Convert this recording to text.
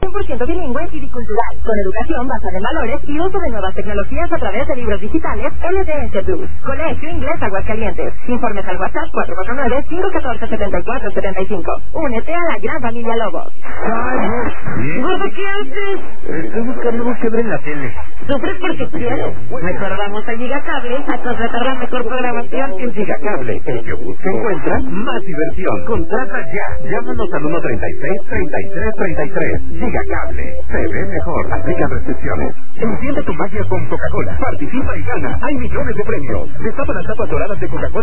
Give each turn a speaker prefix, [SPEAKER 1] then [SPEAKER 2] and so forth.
[SPEAKER 1] 100% bilingüe y bicultural, con educación basada en valores y uso de nuevas tecnologías a través de libros digitales LDS Plus. Colegio Inglés Aguascalientes. Informes al WhatsApp 449-514-7475. Únete a la gran familia Lobos.
[SPEAKER 2] ¿Gordo, qué haces?
[SPEAKER 3] Estoy buscando algo que ver en la tele.
[SPEAKER 2] Sufres porque quieres. Mejor vamos a Gigacable a contratar la mejor programación.
[SPEAKER 3] En Gigacable, el que busca encuentra más diversión. Contrata ya. Llámanos al 136-3333. Gigacable. Se ve mejor. Aplica restricciones. Enciende tu magia con Coca-Cola. Participa y gana. Hay millones de premios. Destapa las tapas doradas de Coca-Cola.